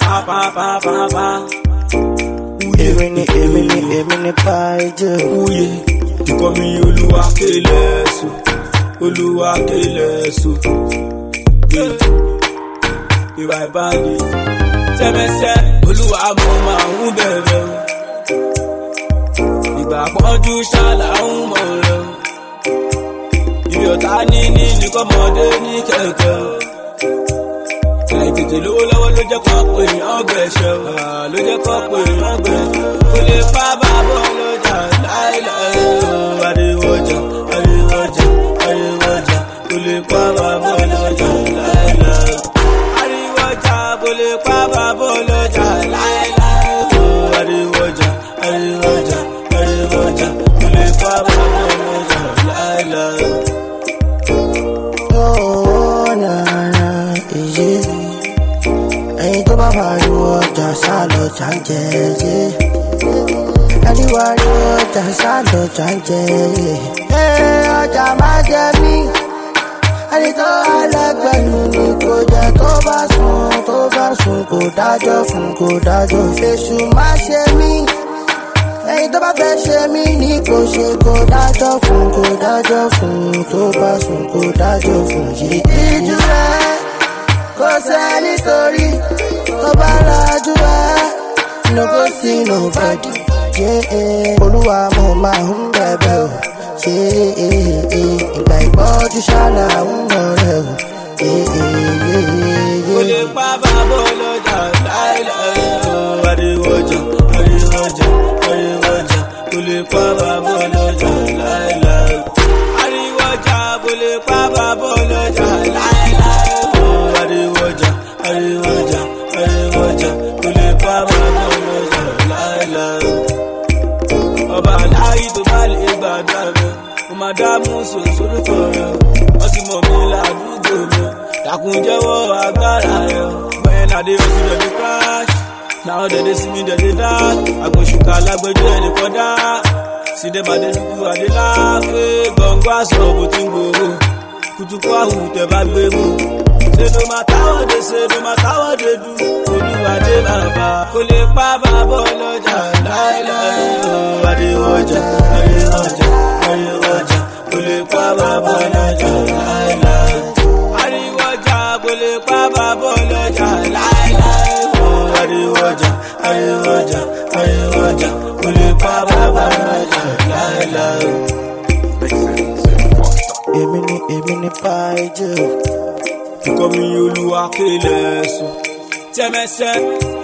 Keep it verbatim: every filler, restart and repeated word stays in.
pa pa pa pa pa. Èmi ni èmi ni èmi ni Paiju. Uye, ikọ̀ mi Olúwa kélé so, Olúwa kélé so. Ìwà ìbáni, sẹ́mẹsẹ́, Olúwa mo máa ń bẹ̀rẹ̀ o. Ìgbà pọ́njú ṣáàlà ń mọ̀ rẹ̀ o. Ibi ọ̀tá ní ní nìkọ́mọdé ní kẹ̀kẹ́ o. Àìtètè lówó lọ́wọ́ ló jẹ́ kọ́ pé èèyàn gbẹ̀ṣẹ̀ o. Ló jẹ́ kọ́ pé èèyàn gbẹ̀ṣẹ̀ o. Kò lè pa bàbá ọlọ́jà láìláì o. Adéwọ̀jà, Adéwọ̀jà, Adéwọ̀jà. Kò lè pa bàbá ọlọ́jà láìláì o. Adéwọ̀jà, kò lè pa bàbá ọlọ́jà láìláì o. Adéwọ̀jà, Adéwọ̀jà, Adéwọ̀jà. Kò lè pa bàbá ọlọ́jà láìláì o. Oh, na na, iye. Ẹyin tó bá pariwo ọjà sálọ jàǹjẹ yé. Ẹni pariwo ọjà sálọ jàǹjẹ yé. Ee ọjà máa jẹ mí. Ẹni tó alẹ́gbẹ̀nu ni kò jẹ́ tó bá sùn tó bá sùn kò dájọ́ fún kò dájọ́. Èṣù má ṣe mí. Ẹyin tó bá fẹ́ ṣe mí ní kò ṣe kò dájọ́ fún kò dájọ́ fún tó bá sùn kò dájọ́ fún yìí. Ìjú rẹ̀ kò sẹ́ni torí tó bá lajú ẹ̀ no go see nobody. Olúwa mo máa ń bẹ̀bẹ̀ o. Ìgbà ìpọ́jú ṣáàlà ń mọ̀ rẹ̀ o. Kò lè pa bàbá ọlọ́jà láìláì o. Adéwọ̀jà, Adéwọ̀jà, Adéwọ̀jà. Kò lè pa bàbá ọlọ́jà láìláì o. Adéwọ̀jà, kò lè pa bàbá ọlọ́jà láìláì o. Adéwọ̀jà, Adéwọ̀jà, Adéwọ̀jà. Kò lè pa bàbá ọlọ́jà láìláì o. Ọba aláyí tó bá lè gbàdá mi, mo máa dámú sòsórúkọ rẹ̀. Wọ́n ti mọ̀ mí ládùúgbò mi, dàkún jẹ́wọ́ agbára rẹ̀. When I dey hustle dem dey crash, now dem dey see me dem dey dash. Àgbòṣùkà lágbẹ́jọ́ ẹni kọ́dá, see dem I dey dúdú I dey laugh. Gbọ̀ngbọ̀ aṣọ bó ti ń gbòòrò, kùtùkù àwù tẹ bá gbé mú. Say no matter what they say, no matter what they do, Olúwa dé bàbá. Kò lè pa bàbá ọlọ́jà láìláì o. Adéwọ̀jà, Adéwọ̀jà, Adéwọ̀jà. Kò lè pa bàbá ọlọ́jà láìláì. Adéwọ̀jà, kò lè pa bàbá ọlọ́jà láìláì o. Adéwọ̀jà, Adéwọ̀jà, Adéwọ̀jà. Kò lè pa bàbá ọlọ́jà láìláì. Èmi ni èmi ni Paiju. Ikọ̀ mi Olúwa kélé so, sẹ́mẹsẹ́.